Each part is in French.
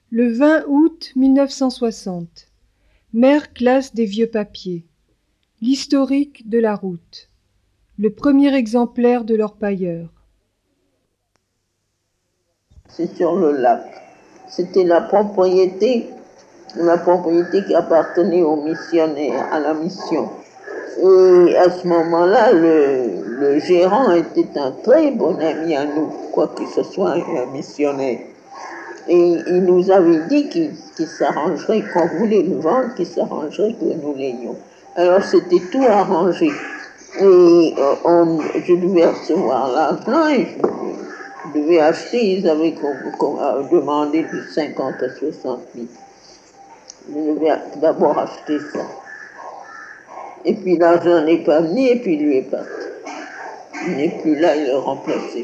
Le 20 août 1960, Mère classe des vieux papiers. L'historique de la route. Le premier exemplaire de l'orpailleur. C'est sur le lac. C'était la propriété qui appartenait aux missionnaires, à la mission. Et à ce moment-là, le gérant était un très bon ami à nous, quoique ce soit un missionnaire. Et il nous avait dit qu'il s'arrangerait, qu'on voulait le vendre, qu'il s'arrangerait que nous l'ayons. Alors c'était tout arrangé. Et je devais recevoir l'argent et je devais acheter, ils avaient demandé de 50 à 60 000. Je devais d'abord acheter ça. Et puis l'argent n'est pas venu et puis lui est parti. Il n'est plus là, il est remplacé.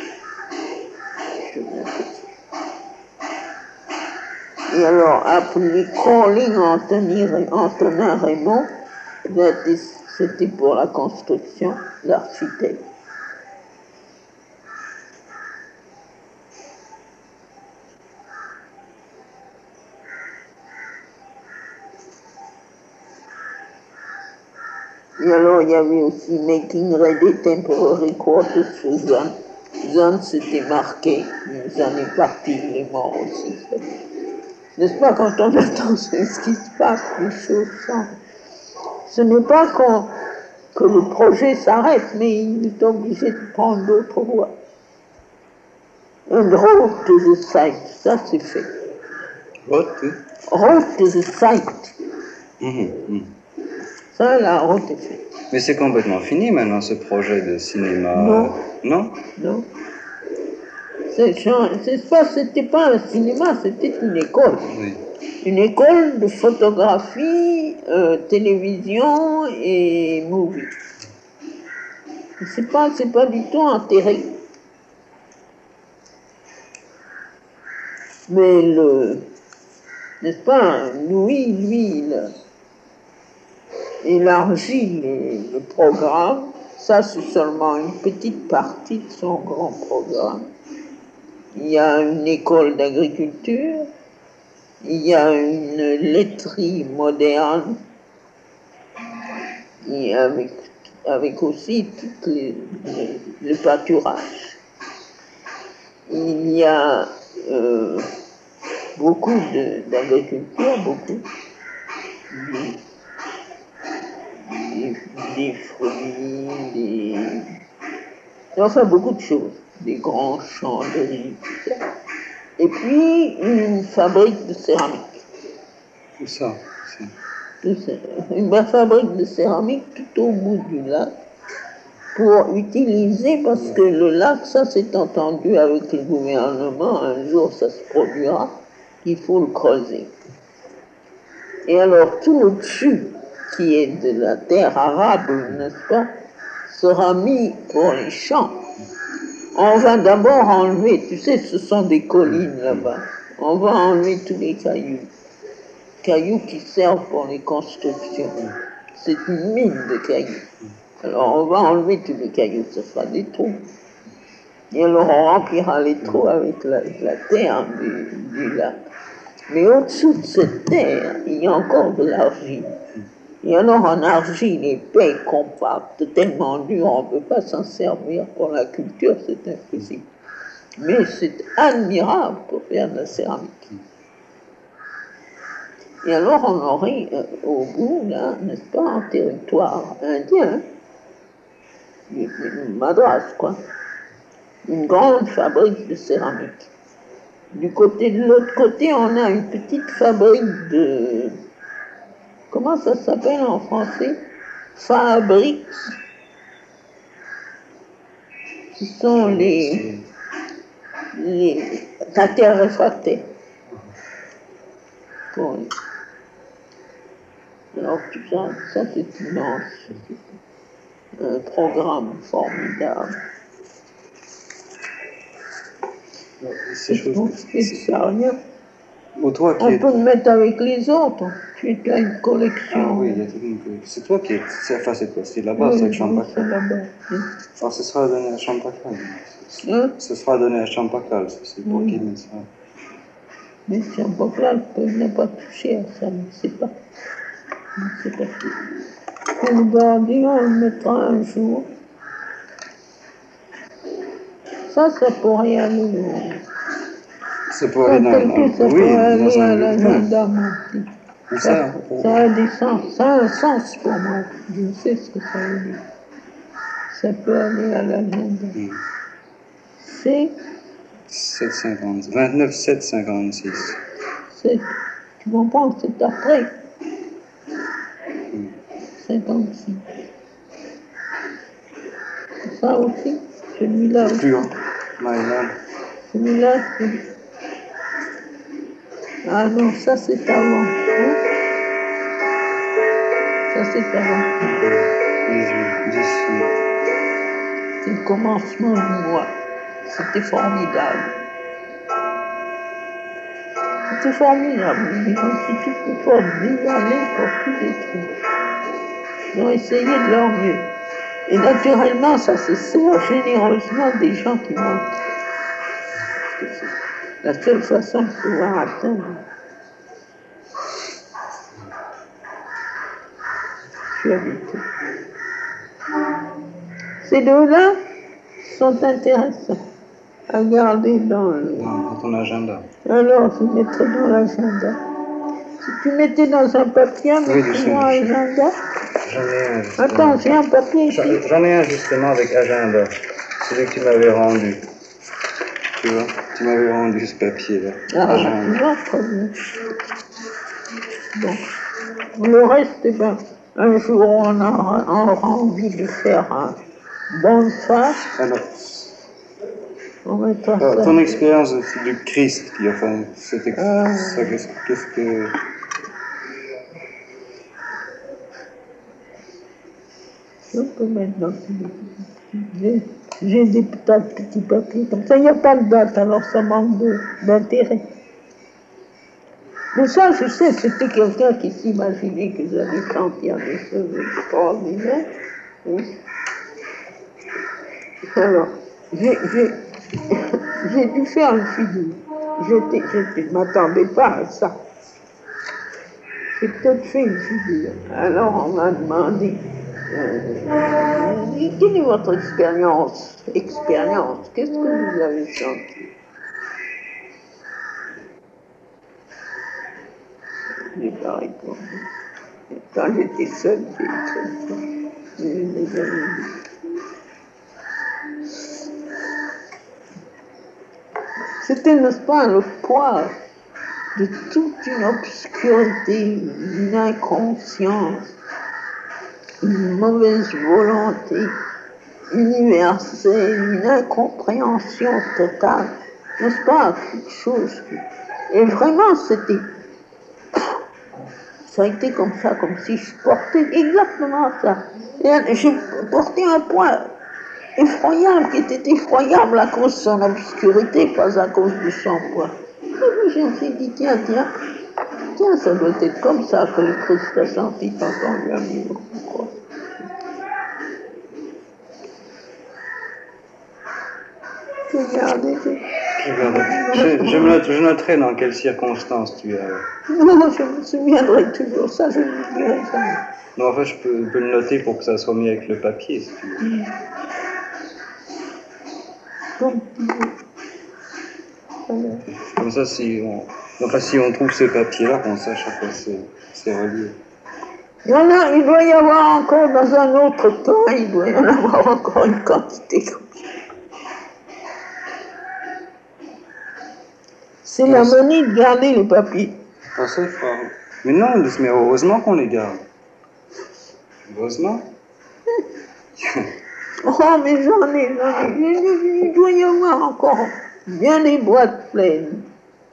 Et alors, après Calling Antonin Raymond, c'était pour la construction, l'architecte. Et alors, il y avait aussi Making Ready Temporary Quarters for Zone. Zone, c'était marqué, Zone est parti, il est mort aussi. N'est-ce pas, quand on attend ce qui se passe, les choses changent. Ce n'est pas que le projet s'arrête, mais il est obligé de prendre d'autres voies. And road to the site, ça c'est fait. What? Road to the site. Ça, la route est faite. Mais c'est complètement fini maintenant ce projet de cinéma. Non. Non? Non. C'était pas un cinéma, c'était une école. Oui. Une école de photographie, télévision et movie. C'est pas du tout enterré. Mais n'est-ce pas, Louis, lui, il a élargi le programme. Ça, c'est seulement une petite partie de son grand programme. Il y a une école d'agriculture, il y a une laiterie moderne, et avec aussi tout le pâturage. Il y a beaucoup d'agriculture, beaucoup des fruits, enfin beaucoup de choses, des grands champs de riz, tout ça. Et puis une fabrique de céramique. Tout ça. Une fabrique de céramique tout au bout du lac pour utiliser, parce que le lac, ça s'est entendu avec le gouvernement, un jour ça se produira, qu'il faut le creuser. Et alors tout le dessus qui est de la terre arable, n'est-ce pas, sera mis pour les champs. On va d'abord enlever, tu sais, ce sont des collines là-bas, on va enlever tous les cailloux qui servent pour les constructions. C'est une mine de cailloux. Alors on va enlever tous les cailloux, ce sera des trous. Et alors on remplira les trous avec la terre du lac. Mais au-dessous de cette terre, il y a encore de l'argile. Et alors en argile épais, compacte, tellement dur, on ne peut pas s'en servir pour la culture, c'est impossible. Mais c'est admirable pour faire de la céramique. Et alors on aurait au bout, là, n'est-ce pas, en territoire indien, une Madras, quoi, une grande fabrique de céramique. De l'autre côté, on a une petite fabrique de... Comment ça s'appelle en français? Fabriques. Ce sont la terre réfractaire. Alors tout ça c'est immense. Un programme formidable. Ça rien. On peut le mettre avec les autres. Tu as une collection. Ah oui, il y a toute une collection. C'est toi qui es. Enfin, c'est toi, c'est là-bas, c'est avec Champacal. C'est là-bas. Alors, ce sera donné à Champacal. Hein? Ce sera donné à Champacal, c'est toi qui mets ça. Mais Jean-Paul n'a pas touché à ça, mais c'est pas. C'est pas. Et le gardien, on le mettra un jour. Ça pourrait aller. Ça pourrait aller Ça oui, pourrait aller dans à un l'agenda, mon petit. Où ça? Ça a des sens, ça a un sens pour moi. Je sais ce que ça veut dire. Ça peut aller à l'agenda. C'est 29 756. Tu comprends, c'est après. 56. Ça aussi, celui-là aussi. Plus haut. Maïlan. Celui-là, c'est... Ah non, ça c'est avant. Hein? Ça c'est avant. 18. C'est le commencement du mois. C'était formidable. C'était formidable. Ils ont tout pour dévaler pour tous les trucs. Ils ont essayé de leur mieux. Et naturellement, ça se sert généreusement des gens qui manquent. C'est la seule façon de pouvoir atteindre. Tu as vu tout. Ces deux-là sont intéressants à garder dans ton agenda. Alors, je mettrai dans l'agenda. Si tu mettais dans un papier, dans l'agenda. J'en ai un. Justement. Attends, j'ai un papier ici. J'en ai un justement avec agenda. Celui que tu m'avais rendu. Tu vois, tu m'avais rendu ce papier-là. Ah, tu vois, très bien. Bon. Le reste, eh ben, un jour, on aura envie de faire un bon face. Alors, on mettra ça. Ton expérience du Christ, enfin, c'était ça, qu'est-ce que... Je peux mettre dans j'ai des petits papiers comme ça. Il n'y a pas de date, alors ça manque d'intérêt. Mais ça, je sais, c'était quelqu'un qui s'imaginait que j'allais sentir des choses extraordinaires. Oui. Alors, j'ai dû faire une figure. Je ne m'attendais pas à ça. J'ai peut-être fait une figure. Alors, on m'a demandé, quelle est votre expérience? Qu'est-ce que vous avez senti? Je n'ai pas répondu. Quand j'étais seule, j'ai écrit ça. C'était, n'est-ce pas, le poids de toute une obscurité, une inconscience, une mauvaise volonté universelle, une incompréhension totale, n'est-ce pas, quelque chose. Et vraiment, ça a été comme ça, comme si je portais exactement ça. Et je portais un poids effroyable, qui était effroyable à cause de son obscurité, pas à cause de son poids. Et puis je me suis dit, tiens, ça doit être comme ça que le Christ a senti quand on lui a mis au croix. Regardez. Je noterai dans quelles circonstances tu as... Non, je me souviendrai toujours, ça je ne dirai jamais. Non, enfin, je peux le noter pour que ça soit mis avec le papier, si tu veux. Comme ça, si on trouve ce papier-là, qu'on sache à quoi c'est relié. Il doit y avoir encore dans un autre temps, il doit y en avoir encore une quantité comme ça. C'est la manie de garder les papiers. Ah, ça, il faut... Mais non, mais heureusement qu'on les garde. Heureusement. Oh, mais j'en ai. Il doit y avoir encore bien des boîtes pleines.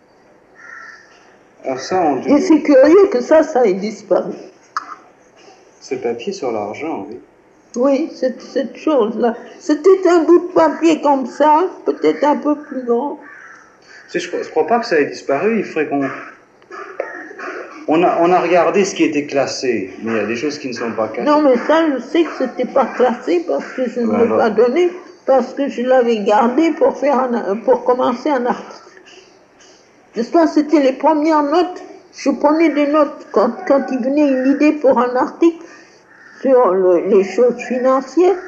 Alors ça, et c'est curieux que ça ait disparu. Ce papier sur l'argent, oui. Oui, cette chose-là. C'était un bout de papier comme ça, peut-être un peu plus grand. Je crois pas que ça ait disparu, il faudrait qu'on... On a regardé ce qui était classé, mais il y a des choses qui ne sont pas classées. Non, mais ça, je sais que c'était pas classé parce que je ne l'ai pas donné, parce que je l'avais gardé pour commencer un article. N'est-ce pas, c'était les premières notes. Je prenais des notes quand il venait une idée pour un article sur les choses financières.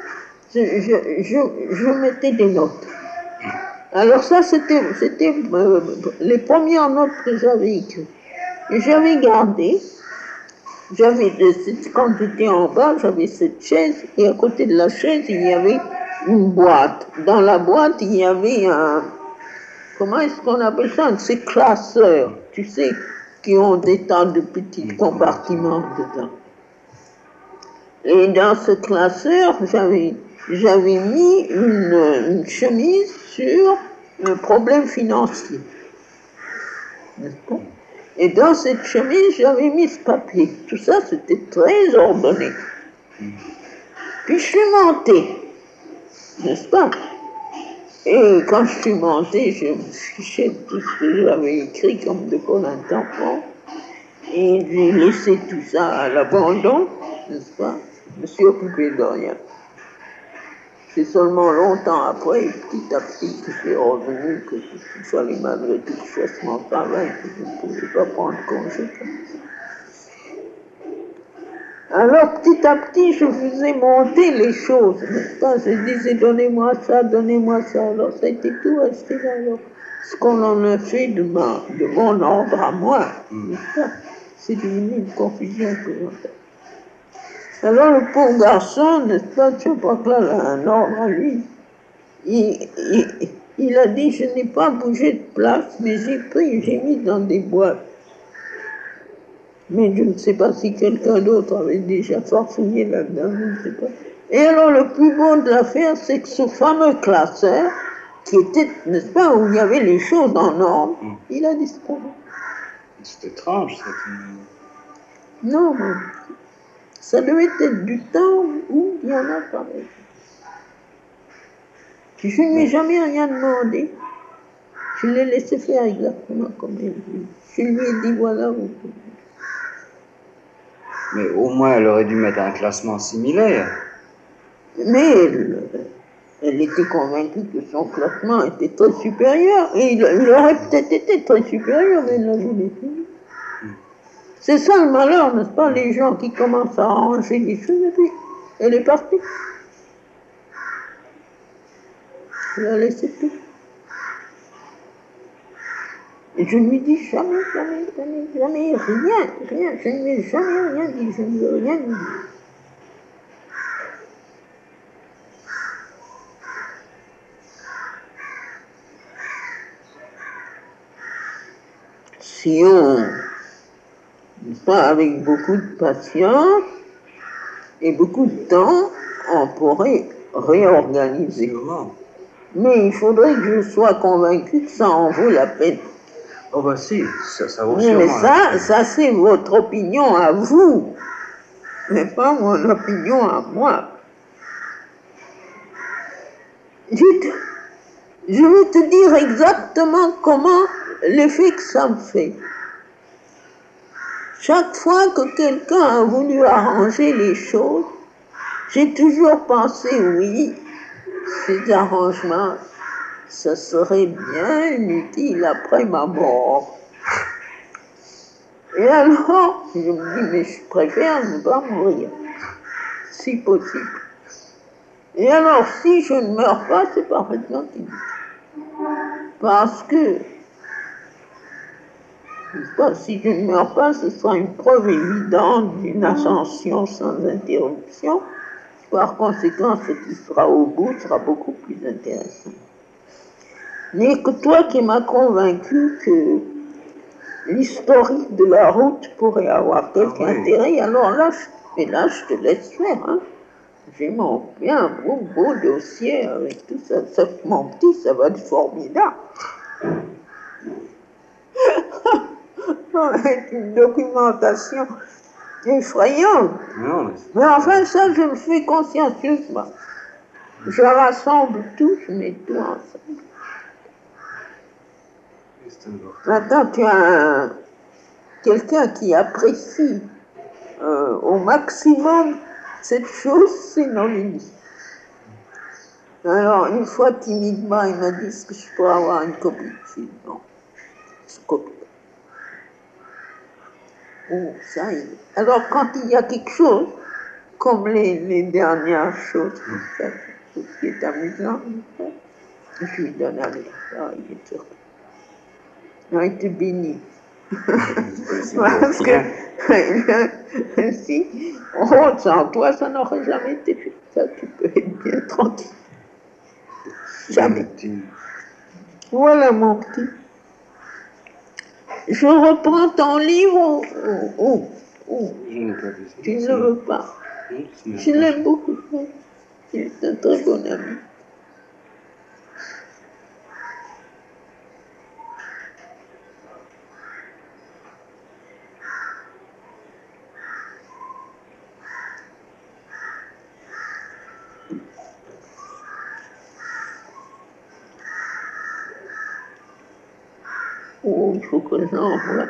Je mettais des notes. Alors ça, c'était les premières notes que j'avais écrites. Et j'avais gardé. Quand j'étais en bas, j'avais cette chaise, et à côté de la chaise, il y avait une boîte. Dans la boîte, il y avait comment est-ce qu'on appelle ça? Ces classeurs, tu sais, qui ont des tas de petits compartiments dedans. Et dans ce classeur, j'avais mis une chemise sur le problème financier. N'est-ce pas? Et dans cette chemise, j'avais mis ce papier. Tout ça, c'était très ordonné. Puis je suis montée, n'est-ce pas? Et quand je suis montée, je me fichais de tout ce que j'avais écrit comme de Colin Tampon. Et j'ai laissé tout ça à l'abandon, n'est-ce pas? Je me suis occupé de rien. C'est seulement longtemps après, petit à petit, que j'ai revenu qu'il fallait malgré tout que je fasse mon travail, que je ne pouvais pas prendre congé comme ça. Alors, petit à petit, je faisais monter les choses, n'est-ce pas? Je disais, donnez-moi ça. Alors, ça a été tout resté là. Alors, ce qu'on en a fait de mon ordre à moi, n'est-ce pas? C'est devenu une confusion épouvantable. Alors, le pauvre garçon, n'est-ce pas, je crois que là, il a un ordre à lui. Il a dit, je n'ai pas bougé de place, mais j'ai mis dans des boîtes. Mais je ne sais pas si quelqu'un d'autre avait déjà farfouillé là-dedans, je ne sais pas. Et alors, le plus beau de l'affaire, c'est que ce fameux classeur, qui était, n'est-ce pas, où il y avait les choses en ordre, il a disparu. C'est étrange, ça. Non, mais ça devait être du temps où il y en a pareil. Je ne lui ai jamais rien demandé. Je l'ai laissé faire exactement comme elle dit. Je lui ai dit, voilà, vous pouvez. Mais au moins, elle aurait dû mettre un classement similaire. Mais elle était convaincue que son classement était très supérieur. Et il aurait peut-être été très supérieur, mais elle l'a jamais fait. C'est ça le malheur, n'est-ce pas? Les gens qui commencent à arranger les choses, et puis elle est partie. Elle a laissé tout. Et je ne lui dis jamais, rien. Je ne lui ai jamais rien dit, je ne lui ai rien dit. Si on, pas avec beaucoup de patience et beaucoup de temps, on pourrait réorganiser. Mais il faudrait que je sois convaincu que ça en vaut la peine. Oh bah si, ça vaut Oui, sûrement. mais ça c'est votre opinion à vous, mais pas mon opinion à moi. Je vais te dire exactement comment l'effet que ça me fait. Chaque fois que quelqu'un a voulu arranger les choses, j'ai toujours pensé, oui, ces arrangements, ça serait bien utile après ma mort. Et alors, je me dis, mais je préfère ne pas mourir, si possible. Et alors, si je ne meurs pas, c'est parfaitement inutile. Parce que, si je ne meurs pas, ce sera une preuve évidente d'une ascension sans interruption. Par conséquent, ce qui sera au bout sera beaucoup plus intéressant. Mais que toi qui m'as convaincu que l'historique de la route pourrait avoir quelque intérêt, alors là, je te laisse faire. Hein. J'ai mon bien beau dossier avec tout ça. Mon petit, ça va être formidable. Avec une documentation effrayante. Non, mais enfin, ça, je le fais consciencieusement. Je rassemble tout, je mets tout ensemble. Maintenant, tu as quelqu'un qui apprécie au maximum cette chose, c'est Nolini. Alors, une fois timidement, il m'a dit, est-ce que je peux avoir une copie de film? Non. scopie. Oh, ça y est. Alors, quand il y a quelque chose, comme les dernières choses, tout ce qui est amusant, je lui donne à lui. Ah, il est sûr. Il a été béni. Parce que si on sans toi, ça n'aurait jamais été fait. Ça, tu peux être bien tranquille. Jamais. Voilà, mon petit. Je reprends ton livre. Tu ne le veux pas. Je l'aime beaucoup. Il est un très bon ami. Oh, il faut que j'envoie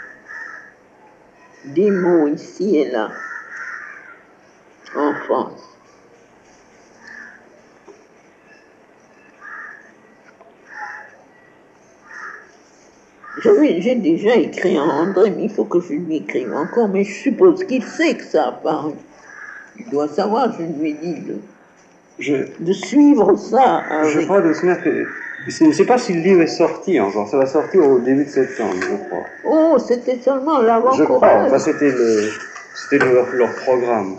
des mots ici et là, en France. J'ai déjà écrit à André, mais il faut que je lui écrive encore, mais je suppose qu'il sait que ça a paru. Il doit savoir, je lui ai dit de suivre ça. Je crois de se mettre. Je ne sais pas si le livre est sorti encore, ça va sortir au début de septembre, je crois. Oh, c'était seulement l'avant-courage. Je crois, enfin c'était leur programme.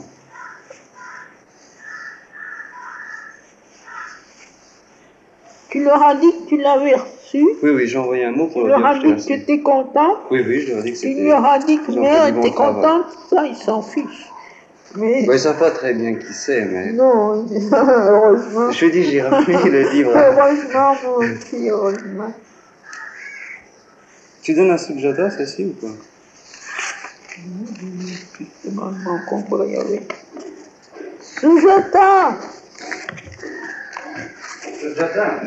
Tu leur as dit que tu l'avais reçu? Oui, j'ai envoyé un mot pour leur dire dire que tu as dit que tu étais content? Oui, je leur ai dit que c'était... Tu leur as dit que mère était contente, ça, ils s'en fichent. Mais... Ils ne savent pas très bien qui c'est, mais... Non, heureusement. Je lui ai dit, j'ai ramené le livre. Heureusement, mon petit, heureusement. Tu donnes un Sujata, ceci ou pas? Justement, je m'en compris avec. Sujata! Sujata?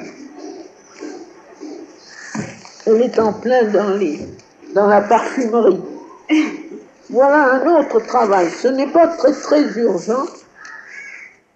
Elle est en plein dans la parfumerie. Voilà un autre travail. Ce n'est pas très urgent,